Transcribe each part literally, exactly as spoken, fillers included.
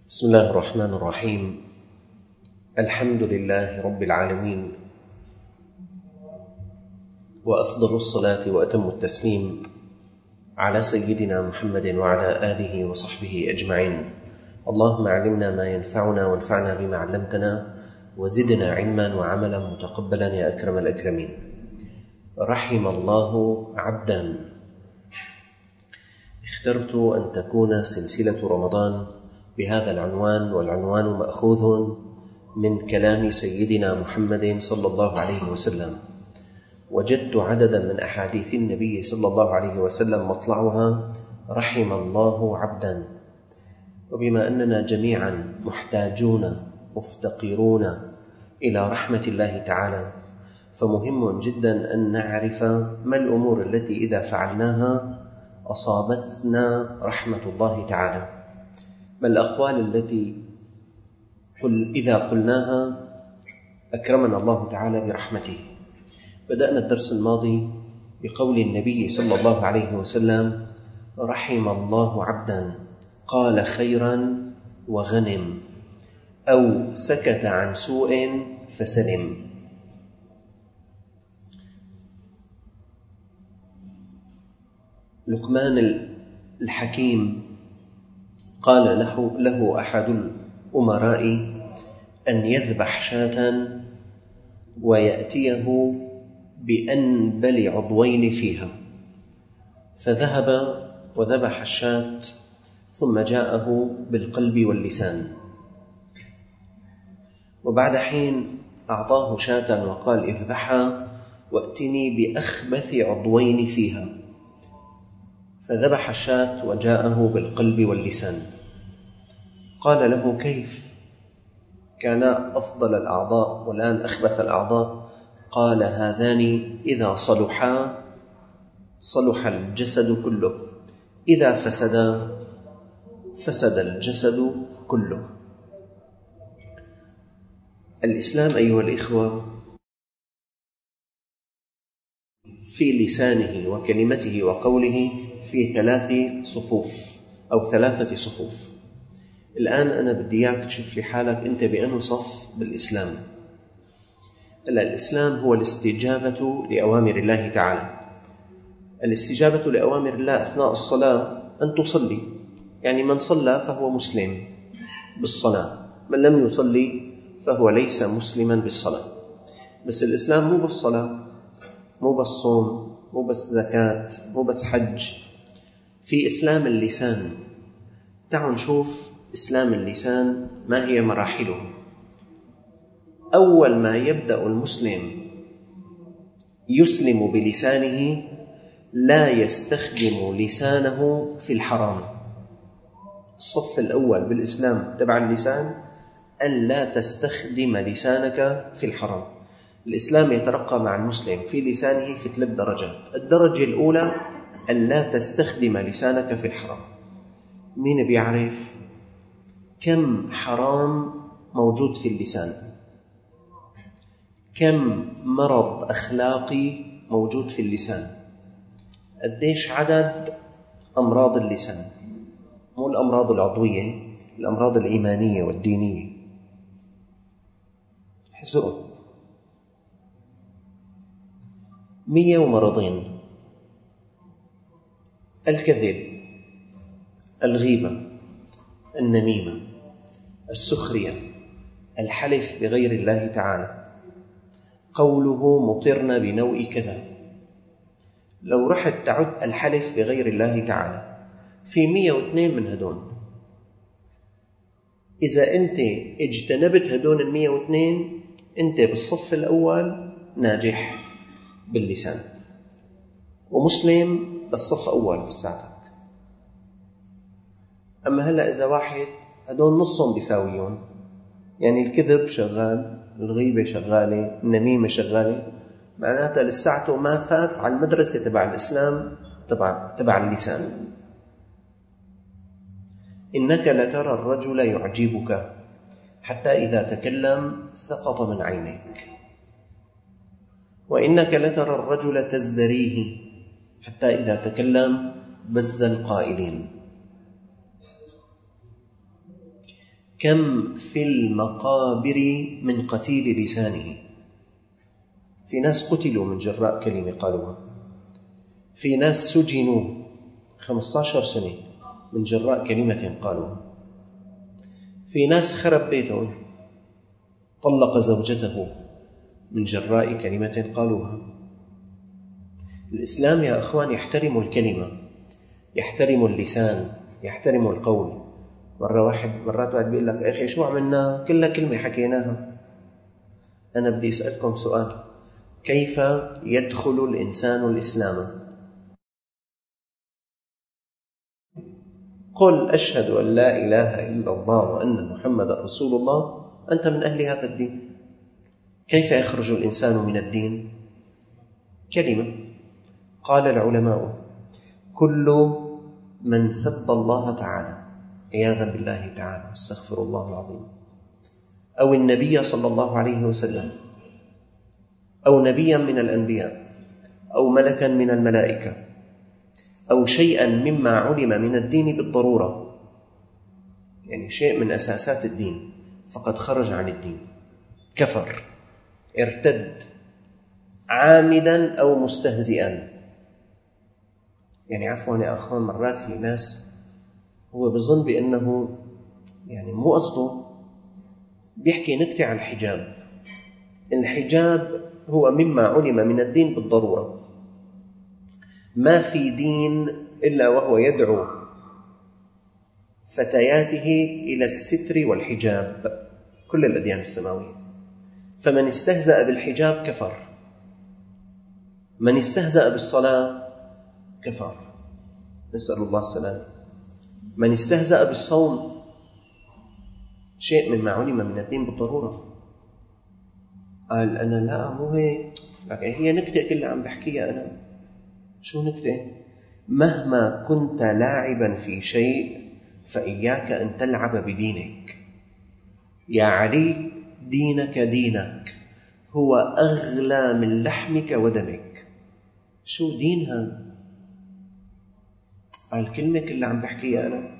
بسم الله الرحمن الرحيم. الحمد لله رب العالمين، وأفضل الصلاة وأتم التسليم على سيدنا محمد وعلى آله وصحبه أجمعين. اللهم علمنا ما ينفعنا وانفعنا بما علمتنا وزدنا علما وعملا متقبلا يا أكرم الأكرمين. رحم الله عبدا. اخترت أن تكون سلسلة رمضان بهذا العنوان، والعنوان مأخوذ من كلام سيدنا محمد صلى الله عليه وسلم. وجدت عددا من أحاديث النبي صلى الله عليه وسلم مطلعها رحم الله عبدا. وبما أننا جميعا محتاجون مفتقرون إلى رحمة الله تعالى، فمهم جدا أن نعرف ما الأمور التي إذا فعلناها أصابتنا رحمة الله تعالى، ما الأقوال التي قل إذا قلناها أكرمنا الله تعالى برحمته. بدأنا الدرس الماضي بقول النبي صلى الله عليه وسلم رحم الله عبدا قال خيرا وغنم، أو سكت عن سوء فسلم. لقمان الحكيم قال له, له أحد الأمراء أن يذبح شاة ويأتيه بأنبل عضوين فيها، فذهب وذبح الشاة ثم جاءه بالقلب واللسان، وبعد حين أعطاه شاة وقال اذبحها وأتني بأخبث عضوين فيها، فذبح الشاة وجاءه بالقلب واللسان. قال له كيف كان أفضل الأعضاء والآن أخبث الأعضاء؟ قال هذان إذا صلحا صلح الجسد كله، إذا فسدا فسد الجسد كله. الإسلام أيها الإخوة في لسانه وكلمته وقوله في ثلاث صفوف أو ثلاثة صفوف. الآن أنا بدي إياك تشوف لي حالك أنت بأنه صف بالإسلام. الإسلام هو الاستجابة لأوامر الله تعالى. الاستجابة لأوامر الله أثناء الصلاة أن تصلي، يعني من صلى فهو مسلم بالصلاة، من لم يصلي فهو ليس مسلما بالصلاة. بس الإسلام مو بالصلاة، مو بالصوم، مو بس زكاة، مو بس حج، في إسلام اللسان. تعالوا نشوف إسلام اللسان ما هي مراحله. أول ما يبدأ المسلم يسلم بلسانه لا يستخدم لسانه في الحرام. الصف الأول بالإسلام تبع اللسان أن لا تستخدم لسانك في الحرام. الإسلام يترقى مع المسلم في لسانه في ثلاث درجات. الدرجة الأولى أن لا تستخدم لسانك في الحرام. مين بيعرف كم حرام موجود في اللسان؟ كم مرض أخلاقي موجود في اللسان؟ قديش عدد أمراض اللسان؟ مو الأمراض العضوية، الأمراض الإيمانية والدينية. احذروا، مية ومرضين: الكذب، الغيبة، النميمة، السخرية، الحلف بغير الله تعالى، قوله مطرنا بنوء كذا. لو رحت تعد الحلف بغير الله تعالى في مية واثنين من هدون، إذا أنت اجتنبت هدون المية واثنين أنت بالصف الأول ناجح باللسان ومسلم بالصف أول ساعتك. أما هلأ إذا واحد هدول نصهم بيساويون، يعني الكذب شغال، الغيبة شغالة، النميمة شغالة، معناتها لساعته ما فات على المدرسة تبع الإسلام تبع, تبع اللسان. إنك لترى الرجل يعجبك حتى إذا تكلم سقط من عينيك، وإنك لترى الرجل تزدريه حتى إذا تكلم بز القائلين. كم في المقابر من قتيل لسانه. في ناس قتلوا من جراء كلمة قالوها، في ناس سجنوا خمسة عشر سنة من جراء كلمة قالوها، في ناس خرب بيته طلق زوجته من جراء كلمة قالوها. الإسلام يا أخوان يحترم الكلمة، يحترم اللسان، يحترم القول. مرة واحد مرات واحد بيقول لك أخي شو عملنا؟ كلها كلمة حكيناها. أنا بدي أسألكم سؤال، كيف يدخل الإنسان الإسلام؟ قل أشهد أن لا إله إلا الله وأن محمد رسول الله، أنت من أهل هذا الدين. كيف يخرج الإنسان من الدين؟ كلمة. قال العلماء كل من سب الله تعالى عياذا بالله تعالى، استغفر الله العظيم، أو النبي صلى الله عليه وسلم، أو نبيا من الأنبياء، أو ملكا من الملائكة، أو شيئا مما علم من الدين بالضرورة، يعني شيء من أساسات الدين، فقد خرج عن الدين، كفر، ارتد، عامدا أو مستهزئا. يعني عفوا يا أخوان، مرات في ناس هو بظن بأنه يعني مو قصده، بيحكي نكتة عن الحجاب. الحجاب هو مما علم من الدين بالضرورة، ما في دين إلا وهو يدعو فتياته إلى الستر والحجاب، كل الأديان السماوية. فمن استهزأ بالحجاب كفر، من استهزأ بالصلاة كفر، نسأل الله السلامة. من استهزأ بالصوم شيء مما علم من الدين بالضرورة، قال أنا لا مو هيك، لكن هي نكتة كلها عم بحكيها أنا. شو نكتة؟ مهما كنت لاعبا في شيء فإياك أن تلعب بدينك. يا علي دينك دينك هو أغلى من لحمك ودمك. شو دينها؟ الكلمة كلها عم بحكيها أنا.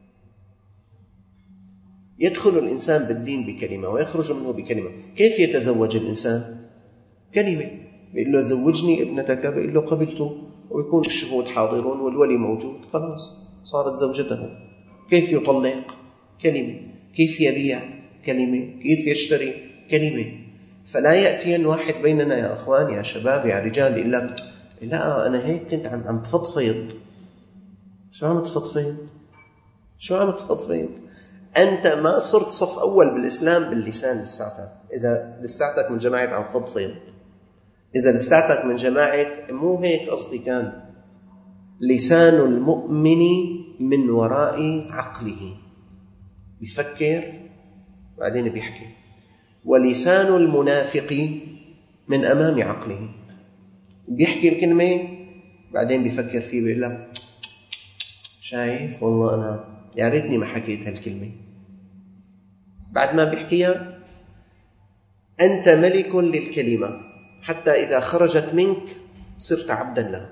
يدخل الإنسان بالدين بكلمة ويخرج منه بكلمة. كيف يتزوج الإنسان؟ كلمة، بيقول له زوجني ابنتك، بيقول له قبلته، ويكون الشهود حاضرون والولي موجود، خلاص صارت زوجته. كيف يطلق؟ كلمة. كيف يبيع؟ كلمة. كيف يشتري؟ كلمة. فلا يأتين واحد بيننا يا أخوان يا شباب يا رجال يقول لك لا أنا هيك كنت عم عم تفضفض. شو عم تفضفض؟ شو عم تفضفض؟ أنت ما صرت صف أول بالإسلام باللسان لساتك. إذا لساتك من جماعة عم فضفض، إذا لساتك من جماعة مو هيك قصدي، كان لسان المؤمن من وراء عقله، بيفكر بعدين بيحكي. ولسان المنافق من أمام عقله، بيحكي الكلمة بعدين بيفكر فيه، بيقول لك شايف والله أنا يا ريتني ما حكيت هالكلمة. بعد ما بيحكيها أنت ملك للكلمة، حتى إذا خرجت منك صرت عبدا لها.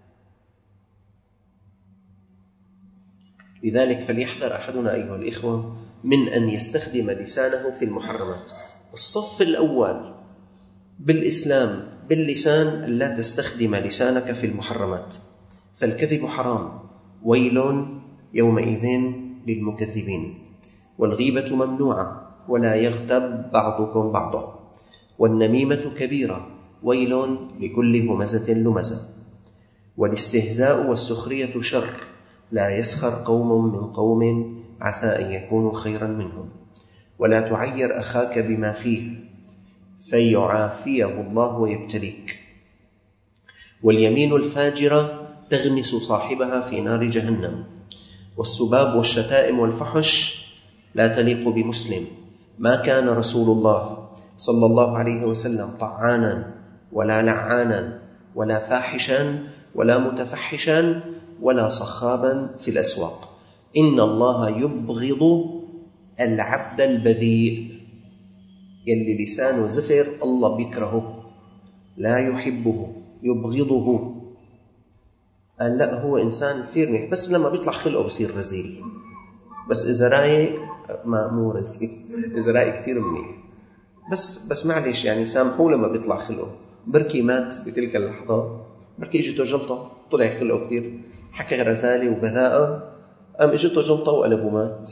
لذلك فليحذر أحدنا أيها الإخوة من أن يستخدم لسانه في المحرمات. الصف الأول بالإسلام باللسان لا تستخدم لسانك في المحرمات، فالكذب حرام، ويل يومئذ للمكذبين. والغيبة ممنوعة، ولا يغتب بعضكم بعضا. والنميمة كبيرة، ويل لكل همزة لمزة. والاستهزاء والسخرية شر، لا يسخر قوم من قوم عسى أن يكونوا خيرا منهم. ولا تعير أخاك بما فيه فيعافيه الله ويبتليك. واليمين الفاجرة تغمس صاحبها في نار جهنم. والسباب والشتائم والفحش لا تليق بمسلم. ما كان رسول الله صلى الله عليه وسلم طعانا ولا لعانا ولا فاحشا ولا متفحشا ولا صخابا في الأسواق. إن الله يبغض العبد البذيء، يلي لسانه زفر الله بيكرهه، لا يحبه، يبغضه. قال لا هو إنسان كثير منيح، بس لما بيطلع خلقه بصير رزيل. بس إذا رايق ما مو رزق، إذا رايق كتير منيح. بس بس معلش يعني سامحوه لما بيطلع خلقه. بركي مات بتلك اللحظة، بركي اجته جلطة طلع خلقه كتير، حكى رسالة وبذاءة، قام اجته جلطة وقلبه مات.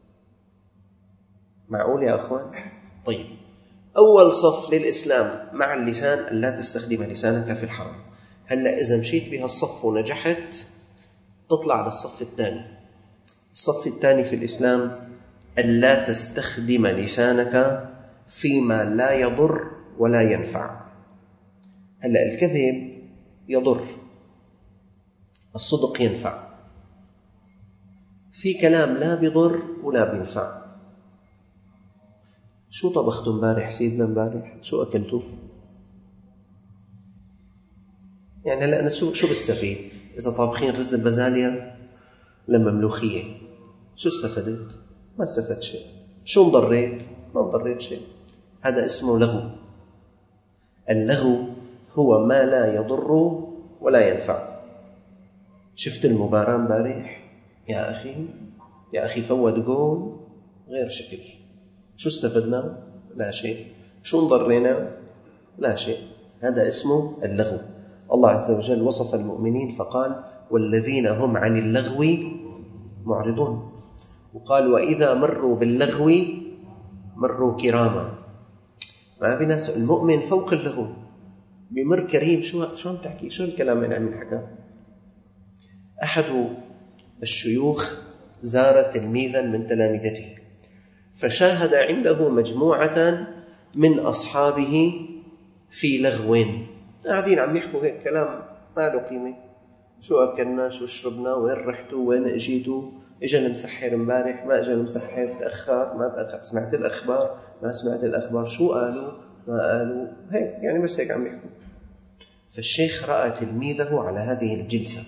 معقول يا أخوان؟ طيب، أول صف للإسلام مع اللسان أن لا تستخدم لسانك في الحرام. هلأ إذا مشيت بها الصف ونجحت تطلع للصف الثاني. الصف الثاني في الإسلام أن لا تستخدم لسانك فيما لا يضر ولا ينفع. هلأ الكذب يضر، الصدق ينفع. في كلام لا بيضر ولا بينفع. شو طبختوا امبارح سيدنا؟ امبارح شو أكلتوا؟ يعني هلا أنا شو شو بستفيد إذا طابخين رز البازاليا لما ملوخية؟ شو استفدت؟ ما استفدت شيء. شو انضريت؟ ما انضريت شيء. هذا اسمه لغو. اللغو هو ما لا يضر ولا ينفع. شفت المباراة امبارح يا أخي؟ يا أخي فوت جول غير شكل. شو استفدنا؟ لا شيء. شو انضرينا؟ لا شيء. هذا اسمه اللغو. الله عز وجل وصف المؤمنين فقال: والذين هم عن اللغو معرضون. وقال: وإذا مروا باللغو مروا كراما. ما بناس المؤمن فوق اللغو، بمر كريم. شو شو عم تحكي؟ شو الكلام اللي عم ينحكى؟ أحد الشيوخ زار تلميذا من تلامذته، فشاهد عنده مجموعة من أصحابه في لغو، قاعدين عم يحكوا هيك كلام ما له قيمة. شو أكلنا، شو شربنا، وين رحتوا، وين اجيتوا، اجا المسحر امبارح، ما اجا المسحر، تأخر ما تأخر، سمعت الأخبار ما سمعت الأخبار، شو قالوا ما قالوا، هيك يعني بس هيك عم يحكوا. فالشيخ رأى تلميذه على هذه الجلسة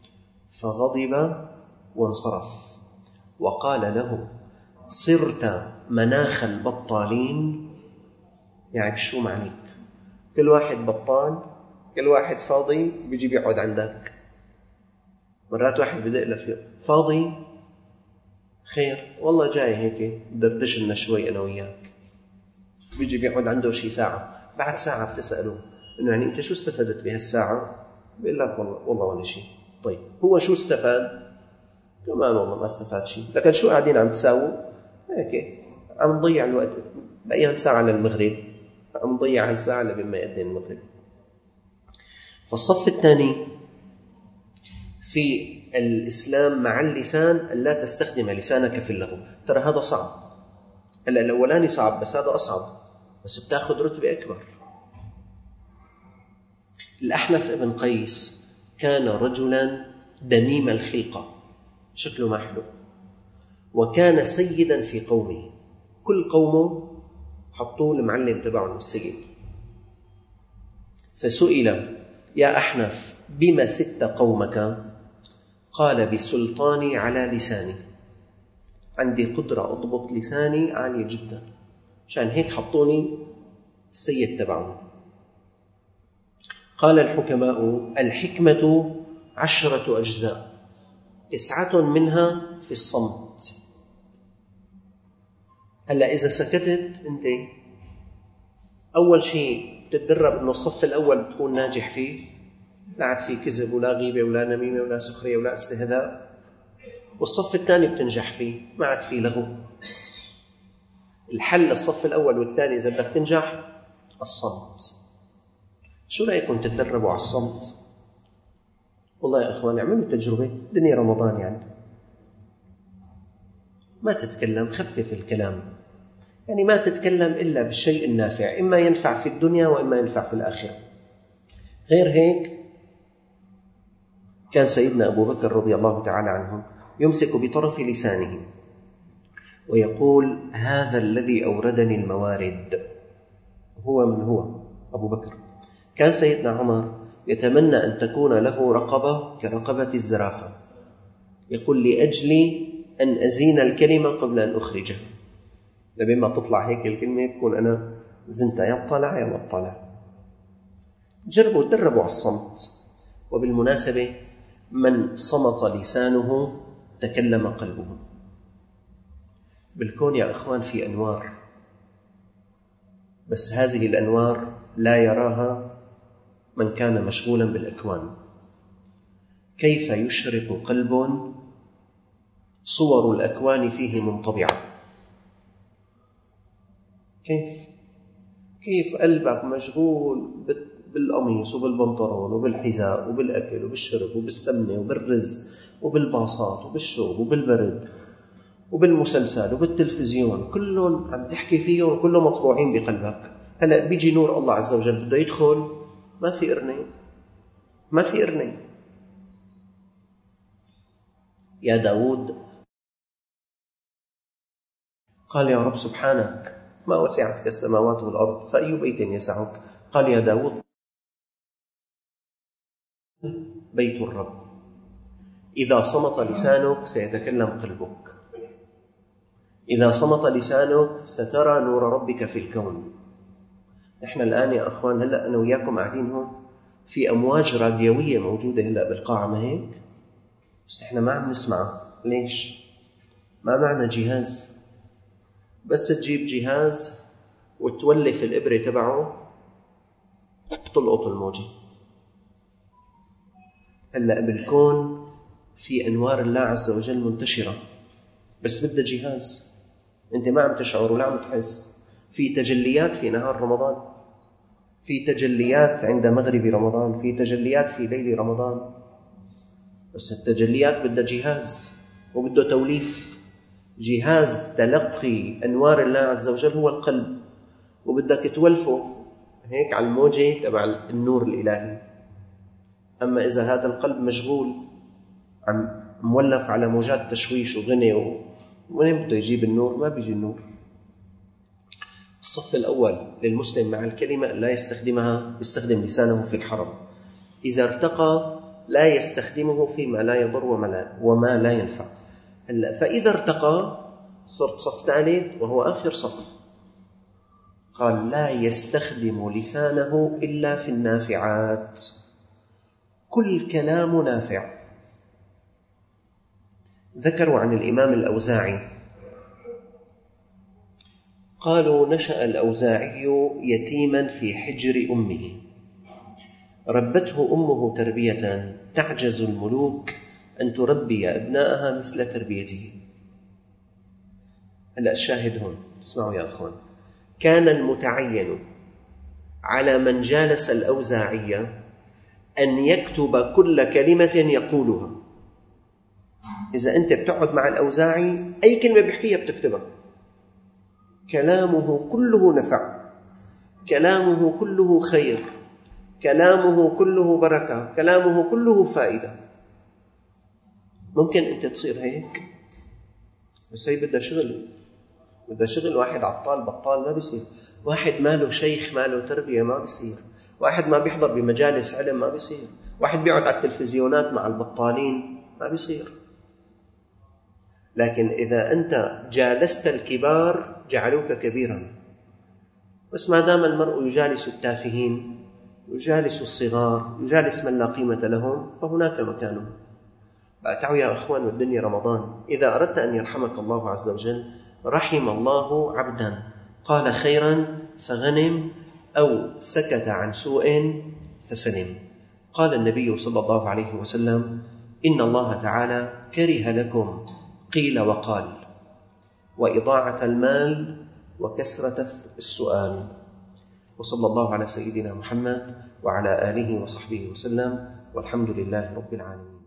فغضب وانصرف وقال له: صرت مناخ البطالين. يعني شو معنيك؟ كل واحد بطال، كل واحد فاضي بيجي بيقعد عندك. مرات واحد بدق له فاضي، خير والله جاي هيك دردش لنا شوي أنا وياك، بيجي بيقعد عنده شي ساعة. بعد ساعة بتسأله إنه يعني أنت شو استفدت بهالساعة؟ بيقول لك والله والله ولا شيء. طيب هو شو استفاد؟ كمان والله ما استفاد شيء. لكن شو قاعدين عم تساووا؟ هيك عم نضيع الوقت. بقيان ساعة للمغرب، عم نضيع هالساعة لبما يأذن المغرب. فالصف الثاني في الإسلام مع اللسان أن لا تستخدم لسانك في اللغو. ترى هذا صعب. هلا الأولاني صعب بس هذا أصعب، بس بتاخذ رتبة أكبر. الأحنف ابن قيس كان رجلا دميم الخلقة، شكله ما حلو، وكان سيدا في قومه. كل قومه حطوه المعلم تبعهم السيد. فسئل: يا أحنف بما سدت قومك؟ قال: بسلطاني على لساني. عندي قدرة أضبط لساني عالية جدا، عشان هيك حطوني السيد تبعهم. قال الحكماء: الحكمة عشرة أجزاء، تسعة منها في الصمت. هلأ إذا سكتت أنت، أول شيء تتدرب أنه الصف الأول بتكون ناجح فيه، لا عاد فيه كذب ولا غيبة ولا نميمة ولا سخرية ولا استهزاء. والصف الثاني بتنجح فيه، ما عاد فيه لغو. الحل الصف الأول والثاني إذا بدك تنجح الصمت. شو رأيكم تتدربوا على الصمت؟ والله يا أخوان اعملوا تجربة، دنيا رمضان يعني ما تتكلم، خفف الكلام، يعني ما تتكلم إلا بالشيء النافع، إما ينفع في الدنيا وإما ينفع في الآخرة. غير هيك كان سيدنا أبو بكر رضي الله تعالى عنه يمسك بطرف لسانه ويقول: هذا الذي أوردني الموارد. هو من هو؟ أبو بكر. كان سيدنا عمر يتمنى أن تكون له رقبة كرقبة الزرافة، يقول: لأجل أن أزين الكلمة قبل أن أخرجها، لما تطلع هيك الكلمة تكون أنا زنتها، يا طلع يا ما طلع. جربوا تدربوا على الصمت. وبالمناسبة من صمت لسانه تكلم قلبه. بالكون يا أخوان في أنوار، بس هذه الأنوار لا يراها من كان مشغولا بالأكوان. كيف يشرق قلب صور الأكوان فيه منطبعة؟ كيف كيف قلبك مشغول بالقميص وبالبنطلون وبالحذاء وبالأكل وبالشرب وبالسمنة وبالرز وبالباصات وبالشوب وبالبرد وبالمسلسل وبالتلفزيون، كلهم عم تحكي فيهم وكلهم مطبوعين بقلبك. هلأ بيجي نور الله عز وجل بده يدخل، ما في إرني، ما في إرني. يا داود قال يا رب سبحانك ما وسعتك السماوات والأرض فأي بيت يسعك؟ قال يا داود بيت الرب إذا صمت لسانك سيتكلم قلبك، إذا صمت لسانك سترى نور ربك في الكون. نحن الآن يا أخوان هلأ أنا وياكم قاعدين هون في أمواج راديوية موجودة هلأ بالقاعة، ما هيك؟ بس نحن ما عم نسمعها. ليش؟ ما معنا جهاز. بس تجيب جهاز وتولف الإبرة تبعه تلقط الموجة. هلأ بالكون في أنوار الله عز وجل منتشرة، بس بدها جهاز. أنت ما عم تشعر ولا عم تحس. في تجليات في نهار رمضان، في تجليات عند مغرب رمضان، في تجليات في ليل رمضان، بس التجليات بدها جهاز وبده توليف. جهاز تلقي أنوار الله عز وجل هو القلب، وبدك تولفه هيك على الموجة تبع النور الإلهي. أما إذا هذا القلب مشغول عم مولف على موجات تشويش وغني ومن بده يجيب النور؟ ما بيجي النور. الصف الأول للمسلم مع الكلمة لا يستخدمها، يستخدم لسانه في الحرم. إذا ارتقى لا يستخدمه فيما لا يضر وما لا ينفع. فإذا ارتقى صرت صف ثالث وهو آخر صف، قال لا يستخدم لسانه إلا في النافعات، كل كلام نافع. ذكروا عن الإمام الأوزاعي قالوا نشأ الأوزاعي يتيما في حجر أمه، ربته أمه تربية تعجز الملوك أن تربي أبنائها مثل تربيته. هلأ الشاهد هون، اسمعوا يا أخوان، كان المتعين على من جالس الأوزاعية أن يكتب كل كلمة يقولها. إذا أنت بتقعد مع الأوزاعي أي كلمة بيحكيها بتكتبها. كلامه كله نفع، كلامه كله خير، كلامه كله بركة، كلامه كله فائدة. ممكن أنت تصير هيك، بس هي بدها شغل، بدها شغل. واحد عطال بطال ما بيصير، واحد ماله شيخ ماله تربية ما بيصير، واحد ما بيحضر بمجالس علم ما بيصير، واحد بيقعد على التلفزيونات مع البطالين ما بيصير. لكن إذا أنت جالست الكبار جعلوك كبيرا. بس ما دام المرء يجالس التافهين، يجالس الصغار، يجالس من لا قيمة لهم، فهناك مكانه. تعالوا يا أخوان، والدنيا رمضان، إذا أردت أن يرحمك الله عز وجل رحم الله عبدا قال خيرا فغنم أو سكت عن سوء فسلم. قال النبي صلى الله عليه وسلم إن الله تعالى كره لكم قيل وقال وإضاعة المال وكثرة السؤال. وصلى الله على سيدنا محمد وعلى آله وصحبه وسلم، والحمد لله رب العالمين.